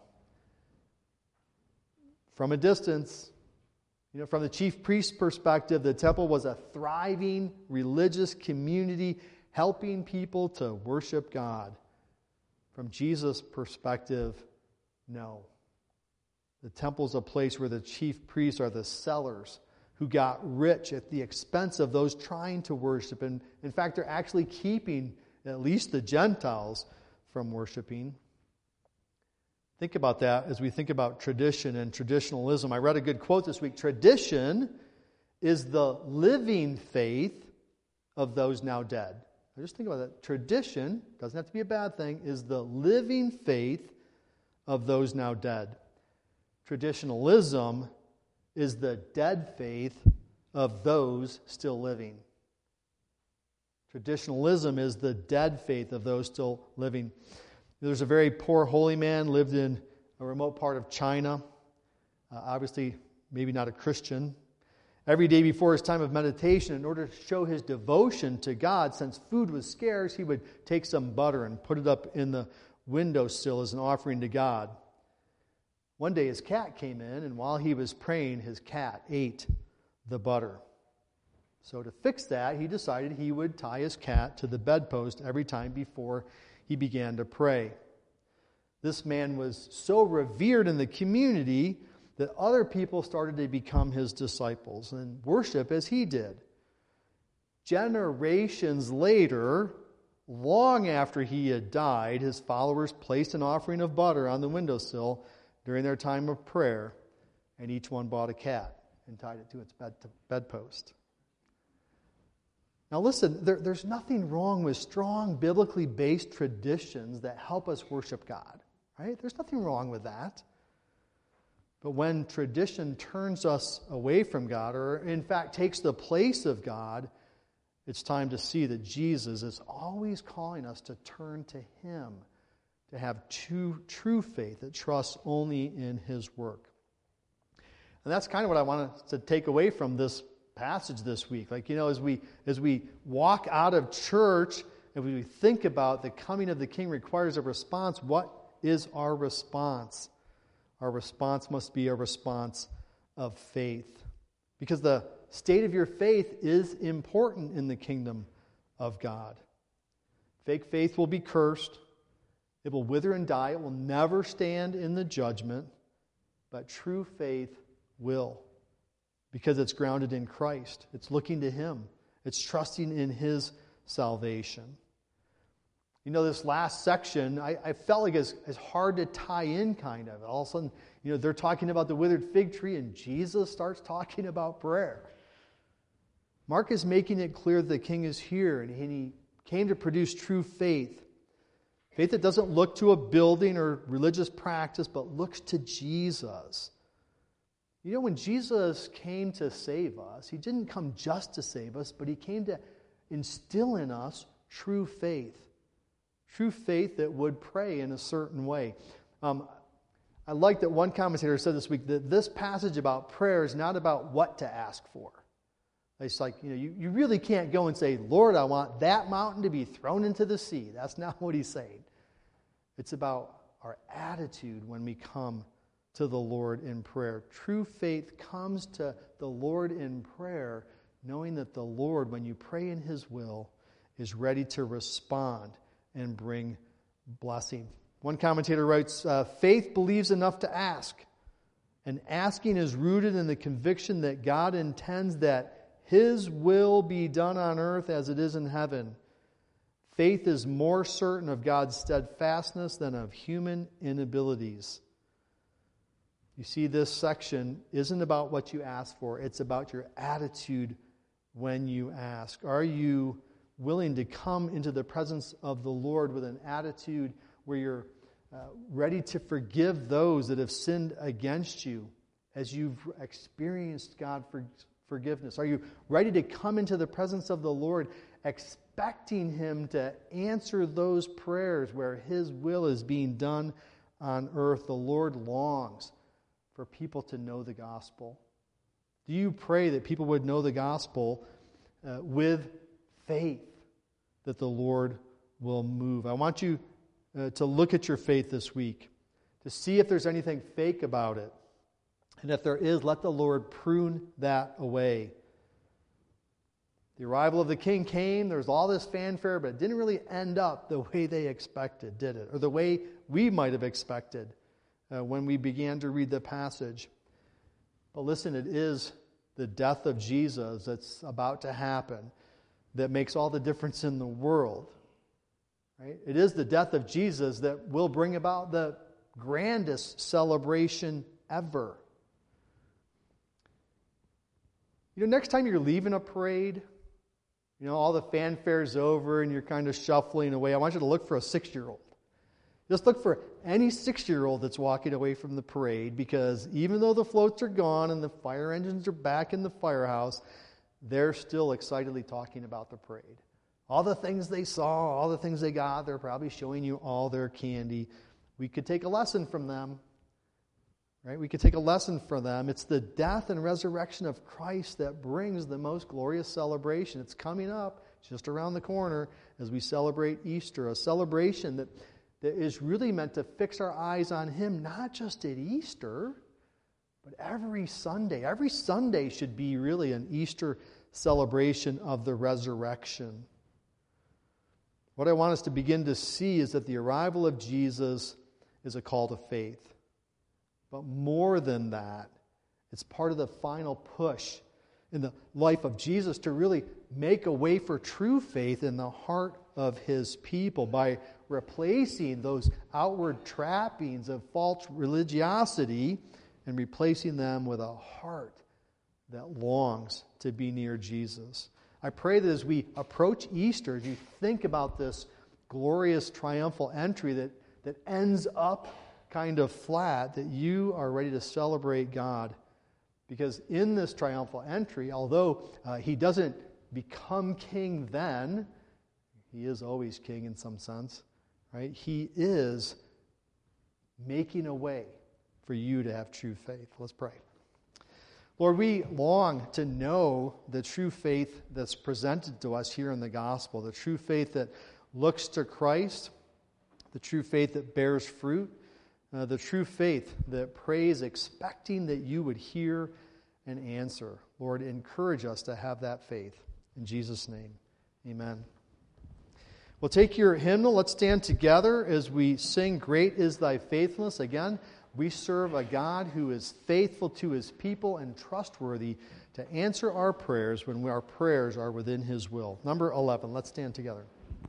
From a distance, you know, from the chief priest's perspective, the temple was a thriving religious community helping people to worship God. From Jesus' perspective, no. The temple is a place where the chief priests are the sellers who got rich at the expense of those trying to worship. And in fact, they're actually keeping at least the Gentiles from worshiping. Think about that as we think about tradition and traditionalism. I read a good quote this week. Tradition is the living faith of those now dead. Now just think about that. Tradition, doesn't have to be a bad thing, is the living faith of those now dead. Traditionalism is the dead faith of those still living. Traditionalism is the dead faith of those still living. There's a very poor holy man, lived in a remote part of China. Uh, obviously, maybe not a Christian. Every day before his time of meditation, in order to show his devotion to God, since food was scarce, he would take some butter and put it up in the windowsill as an offering to God. One day his cat came in, and while he was praying, his cat ate the butter. So to fix that, he decided he would tie his cat to the bedpost every time before he began to pray. This man was so revered in the community that other people started to become his disciples and worship as he did. Generations later, long after he had died, his followers placed an offering of butter on the windowsill during their time of prayer, and each one bought a cat and tied it to its bed bedpost. Now listen, there, there's nothing wrong with strong biblically based traditions that help us worship God, right? There's nothing wrong with that. But when tradition turns us away from God, or in fact takes the place of God, It's time to see that Jesus is always calling us to turn to Him, to have true, true faith that trusts only in His work. And that's kind of what I wanted to take away from this passage this week. Like, you know, as we as we walk out of church and we think about the coming of the King requires a response, what is our response? Our response must be a response of faith. Because the state of your faith is important in the kingdom of God. Fake faith will be cursed. It will wither and die. It will never stand in the judgment. But true faith will. Because it's grounded in Christ. It's looking to Him. It's trusting in His salvation. You know, this last section, I, I felt like it's, it's hard to tie in, kind of. All of a sudden, you know, they're talking about the withered fig tree, and Jesus starts talking about prayer. Mark is making it clear that the King is here, and he came to produce true faith. Faith that doesn't look to a building or religious practice, but looks to Jesus. You know, when Jesus came to save us, He didn't come just to save us, but He came to instill in us true faith. True faith that would pray in a certain way. Um, I like that one commentator said this week that this passage about prayer is not about what to ask for. It's like, you know, you, you really can't go and say, Lord, I want that mountain to be thrown into the sea. That's not what He's saying. It's about our attitude when we come to the Lord in prayer. True faith comes to the Lord in prayer, knowing that the Lord, when you pray in His will, is ready to respond and bring blessing. One commentator writes, uh, faith believes enough to ask, and asking is rooted in the conviction that God intends that His will be done on earth as it is in heaven. Faith is more certain of God's steadfastness than of human inabilities. You see, this section isn't about what you ask for. It's about your attitude when you ask. Are you willing to come into the presence of the Lord with an attitude where you're uh, ready to forgive those that have sinned against you as you've experienced God for forgiveness? Are you ready to come into the presence of the Lord expecting Him to answer those prayers where His will is being done on earth? The Lord longs for people to know the gospel. Do you pray that people would know the gospel uh, with faith that the Lord will move? I want you uh, to look at your faith this week, to see if there's anything fake about it. And if there is, let the Lord prune that away. The arrival of the King came, there was all this fanfare, but it didn't really end up the way they expected, did it? Or the way we might have expected uh, when we began to read the passage. But listen, it is the death of Jesus that's about to happen that makes all the difference in the world. Right? It is the death of Jesus that will bring about the grandest celebration ever. You know, next time you're leaving a parade, you know, all the fanfare's over and you're kind of shuffling away, I want you to look for a six-year-old. Just look for any six-year-old that's walking away from the parade, because even though the floats are gone and the fire engines are back in the firehouse, they're still excitedly talking about the parade. All the things they saw, all the things they got, they're probably showing you all their candy. We could take a lesson from them. Right? We could take a lesson from them. It's the death and resurrection of Christ that brings the most glorious celebration. It's coming up just around the corner as we celebrate Easter, a celebration that, that is really meant to fix our eyes on Him, not just at Easter, but every Sunday. Every Sunday should be really an Easter celebration of the resurrection. What I want us to begin to see is that the arrival of Jesus is a call to faith. But more than that, it's part of the final push in the life of Jesus to really make a way for true faith in the heart of His people by replacing those outward trappings of false religiosity and replacing them with a heart that longs to be near Jesus. I pray that as we approach Easter, as you think about this glorious triumphal entry that, that ends up kind of flat, that you are ready to celebrate God. Because in this triumphal entry, although uh, He doesn't become king then. He is always king in some sense, right? He is making a way for you to have true faith. Let's pray. Lord, we long to know the true faith that's presented to us here in the gospel, the true faith that looks to Christ, the true faith that bears fruit, uh, the true faith that prays expecting that you would hear and answer. Lord, encourage us to have that faith. In Jesus' name, amen. Well, take your hymnal. Let's stand together as we sing, Great is Thy Faithfulness. Again, we serve a God who is faithful to His people and trustworthy to answer our prayers when our prayers are within His will. Number eleven, let's stand together.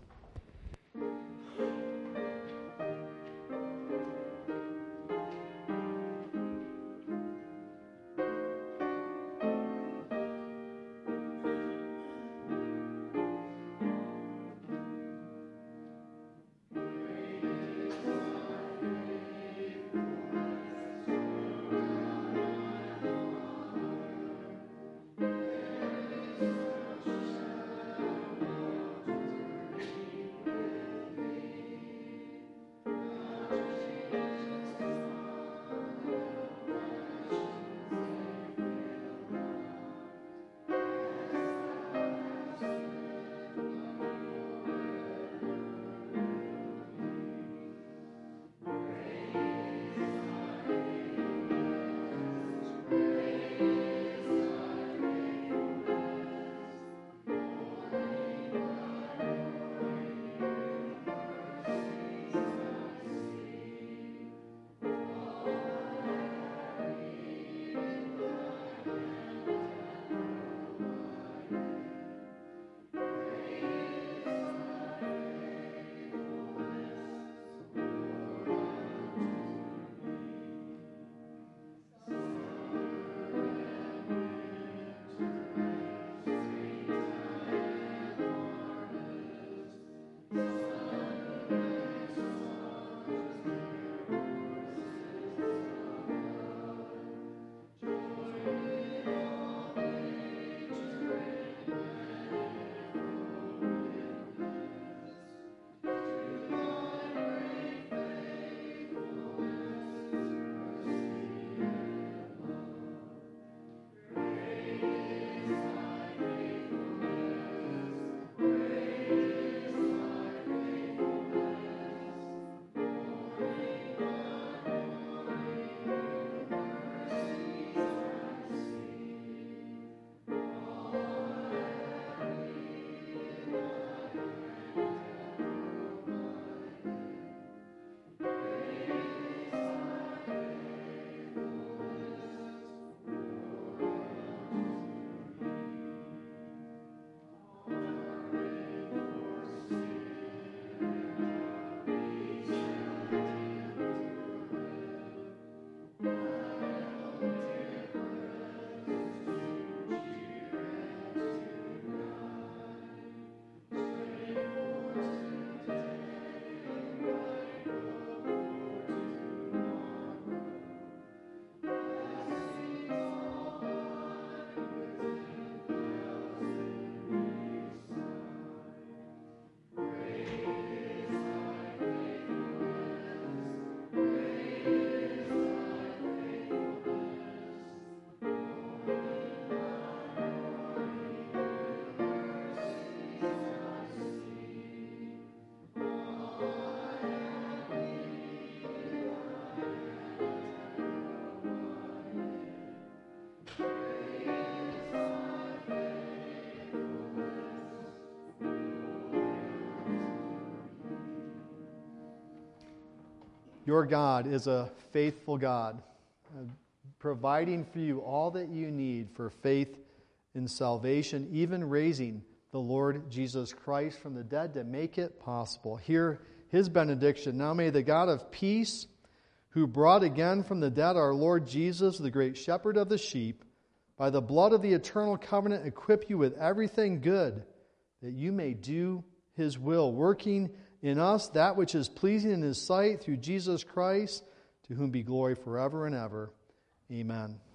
Your God is a faithful God, uh, providing for you all that you need for faith in salvation, even raising the Lord Jesus Christ from the dead to make it possible. Hear His benediction. Now may the God of peace, who brought again from the dead our Lord Jesus, the great shepherd of the sheep, by the blood of the eternal covenant equip you with everything good, that you may do His will, working in us that which is pleasing in His sight through Jesus Christ, to whom be glory forever and ever. Amen.